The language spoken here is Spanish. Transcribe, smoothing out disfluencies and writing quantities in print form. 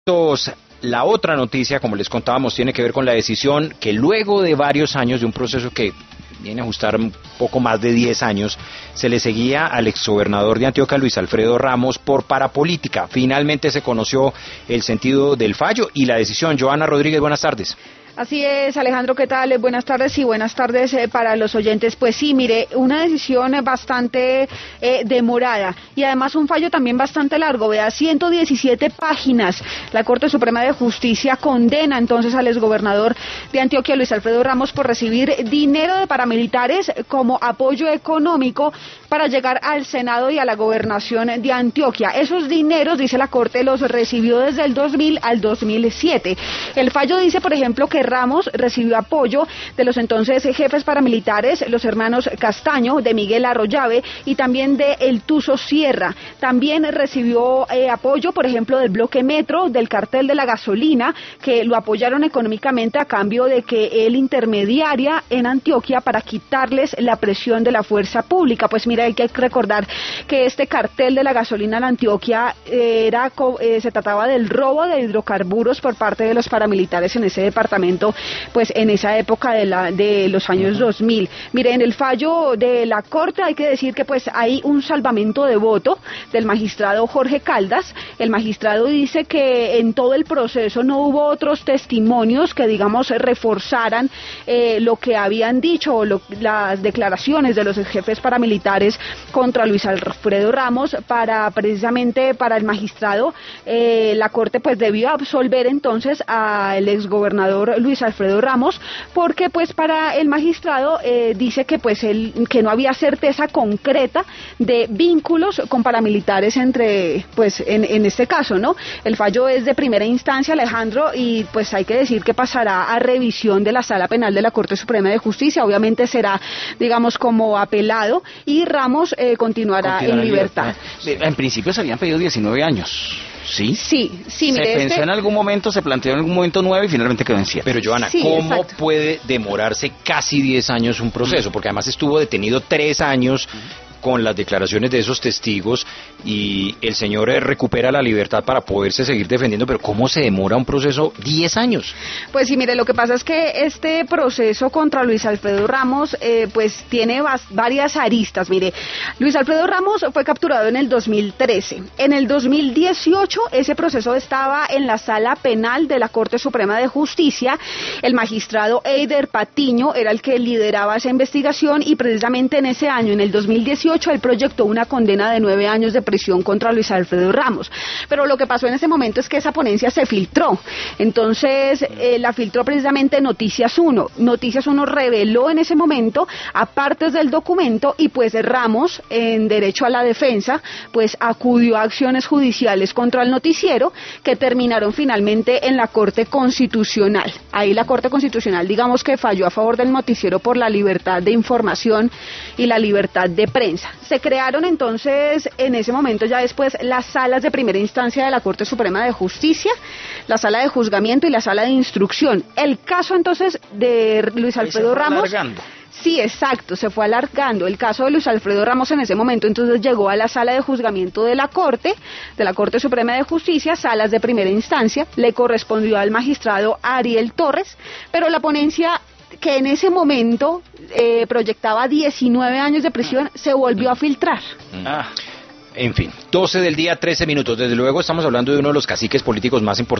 La otra noticia, como les contábamos, tiene que ver con la decisión que luego de varios años de un proceso que viene a ajustar un poco más de 10 años, se le seguía al exgobernador de Antioquia, Luis Alfredo Ramos, por parapolítica. Finalmente se conoció el sentido del fallo y la decisión. Joana Rodríguez, buenas tardes. Así es, Alejandro, ¿qué tal? Buenas tardes y buenas tardes para los oyentes. Pues sí, mire, una decisión bastante demorada y además un fallo también bastante largo. Vea, 117 páginas. La Corte Suprema de Justicia condena entonces al exgobernador de Antioquia, Luis Alfredo Ramos, por recibir dinero de paramilitares como apoyo económico para llegar al Senado y a la gobernación de Antioquia. Esos dineros, dice la Corte, los recibió desde el 2000 al 2007. El fallo dice, por ejemplo, que Ramos recibió apoyo de los entonces jefes paramilitares, los hermanos Castaño, de Miguel Arroyave y también de El Tuzo Sierra. También recibió apoyo, por ejemplo, del Bloque Metro, del Cartel de la Gasolina, que lo apoyaron económicamente a cambio de que él intermediaria en Antioquia para quitarles la presión de la fuerza pública. Pues mira, hay que recordar que este Cartel de la Gasolina en Antioquia se trataba del robo de hidrocarburos por parte de los paramilitares en ese departamento, pues en esa época de los años 2000. Mire, en el fallo de la Corte hay que decir que pues hay un salvamento de voto del magistrado Jorge Caldas. El magistrado dice que en todo el proceso no hubo otros testimonios que, digamos, reforzaran lo que habían dicho o las declaraciones de los jefes paramilitares contra Luis Alfredo Ramos. Precisamente para el magistrado, la Corte pues debió absolver entonces al exgobernador Luis Alfredo Ramos, porque pues para el magistrado dice que pues que no había certeza concreta de vínculos con paramilitares entre, pues en este caso, ¿no? El fallo es de primera instancia, Alejandro, y pues hay que decir que pasará a revisión de la Sala Penal de la Corte Suprema de Justicia. Obviamente será, digamos, como apelado, y Ramos continuará en libertad. En principio se habían pedido 19 años. ¿Sí? Sí, mire, se pensó en algún momento, se planteó en algún momento 9 y finalmente quedó en 7. Pero Joana, sí, ¿cómo exacto. puede demorarse casi 10 años un proceso? Porque además estuvo detenido 3 años con las declaraciones de esos testigos y el señor recupera la libertad para poderse seguir defendiendo, pero ¿cómo se demora un proceso 10 años? Pues sí, mire, lo que pasa es que este proceso contra Luis Alfredo Ramos pues tiene varias aristas. Mire, Luis Alfredo Ramos fue capturado en el 2013. En el 2018 ese proceso estaba en la Sala Penal de la Corte Suprema de Justicia. El magistrado Eider Patiño era el que lideraba esa investigación y precisamente en ese año, en el 2018, él proyectó una condena de 9 años de prisión contra Luis Alfredo Ramos. Pero lo que pasó en ese momento es que esa ponencia se filtró. Entonces, la filtró precisamente Noticias 1. Noticias 1 reveló en ese momento a partes del documento y pues Ramos, en derecho a la defensa, pues acudió a acciones judiciales contra el noticiero que terminaron finalmente en la Corte Constitucional. Ahí la Corte Constitucional, digamos que falló a favor del noticiero por la libertad de información y la libertad de prensa. Se crearon entonces en ese momento ya después las salas de primera instancia de la Corte Suprema de Justicia, la sala de juzgamiento y la sala de instrucción. El caso entonces de Luis Alfredo Ramos... Sí, exacto, se fue alargando. El caso de Luis Alfredo Ramos en ese momento entonces llegó a la sala de juzgamiento de la Corte Suprema de Justicia, salas de primera instancia, le correspondió al magistrado Ariel Torres, pero la ponencia que en ese momento proyectaba 19 años de prisión se volvió a filtrar. En fin, 12 del día, 13 minutos. Desde luego estamos hablando de uno de los caciques políticos más importantes